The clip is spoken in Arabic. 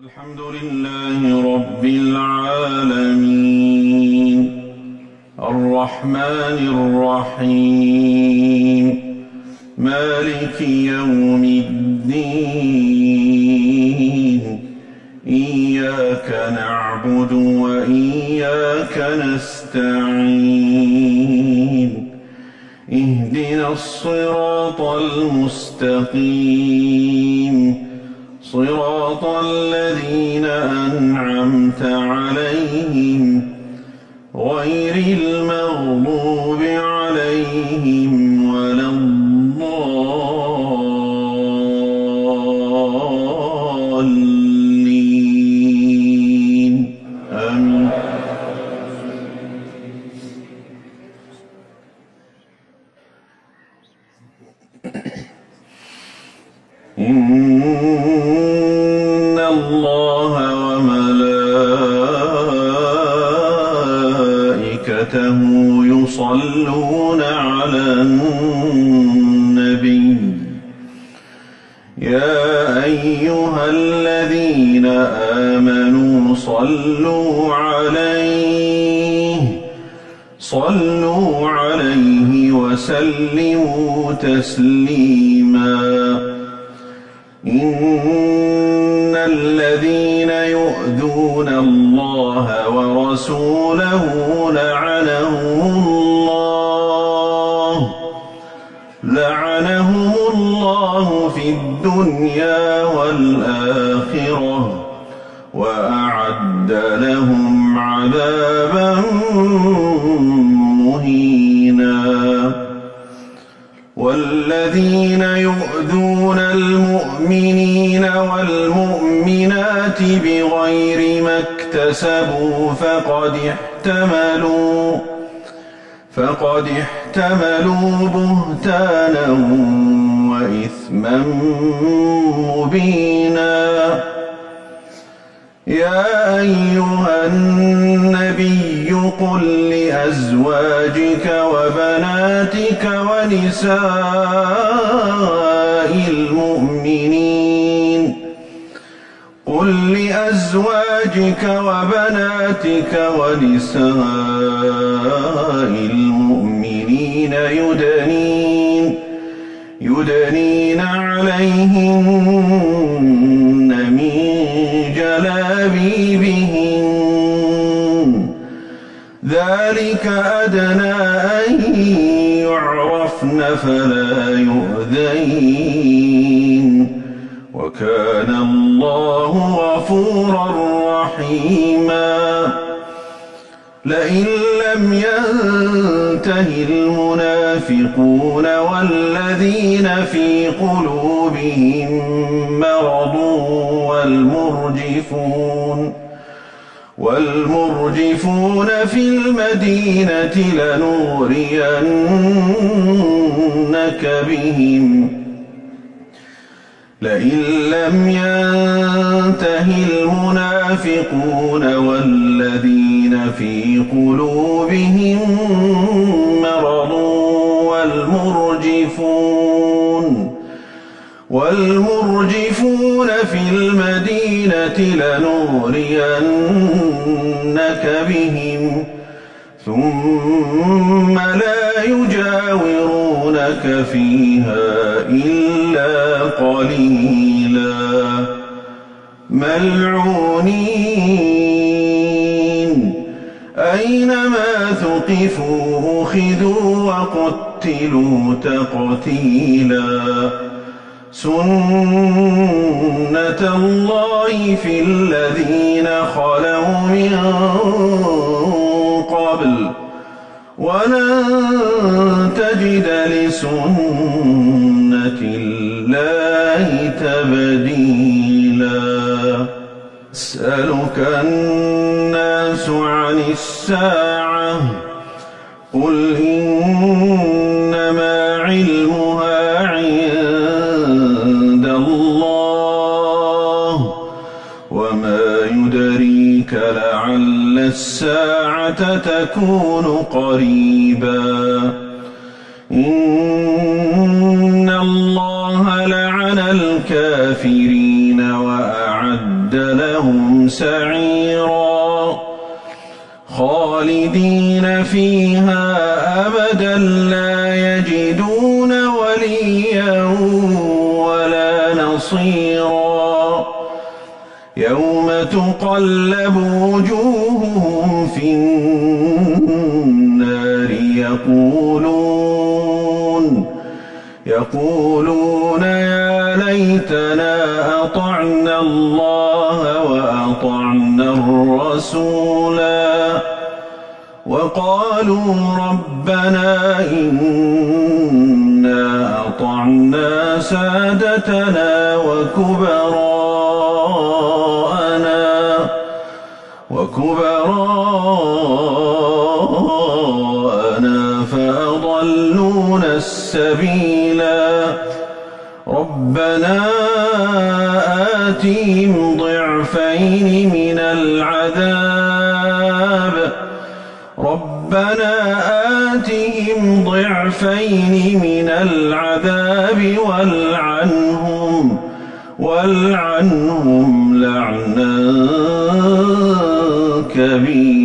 الحمد لله رب العالمين الرحمن الرحيم مالك يوم الدين إياك نعبد وإياك نستعين اهدنا الصراط المستقيم صراط الذين أنعمت عليهم غير المغضوب عليهم ولا الضالين آمين. إن الله وملائكته يصلون على النبي يا أيها الذين آمنوا صلوا عليه وسلموا تسليما إن الذين يؤذون الله ورسوله لعنهم الله في الدنيا والآخرة وأعد لهم عذابا مهينا والذين يؤذون المؤمنين والمؤمنات بغير ما اكتسبوا فقد احتملوا بهتانا وإثما مبينا يا أيها النبي قل لأزواجك وبناتك ونساء المؤمنين يدنين عليهن من جلابيبهن ذلك أدنى أن يعرفن فلا يؤذين وكان الله غفورا رحيما لئن لم ينته المنافقون والذين في قلوبهم مرض والمرجفون في المدينة لئن لم ينته المنافقون والذين في قلوبهم مرض والمرجفون في المدينة لنغرينك بهم ثم لا يجاورونك فيها إلا قليلا ملعونين أينما ثقفوا أخذوا وقتلوا تقتيلا سنة الله في الذين خلوا من قبل ولن تجد لسنة الله تبديلا يسألك الناس عن الساعة قل إنما علمها عند الله وما يدريك لعل الساعة تكون قريبا إن الله لعن الكافرين وأعد لهم سعيرا خالدين فيها أبدا لا يجدون وليا ولا نصيرا يوم تقلب وجوههم في النار يقولون يا ليتنا أطعنا الله وأطعنا الرسولا وقالوا ربنا إنا أطعنا سادتنا وكبراءنا فأضلونا السبيلا ربنا آتهم ضعفين من العذاب والعنهم لعنا كبيرا.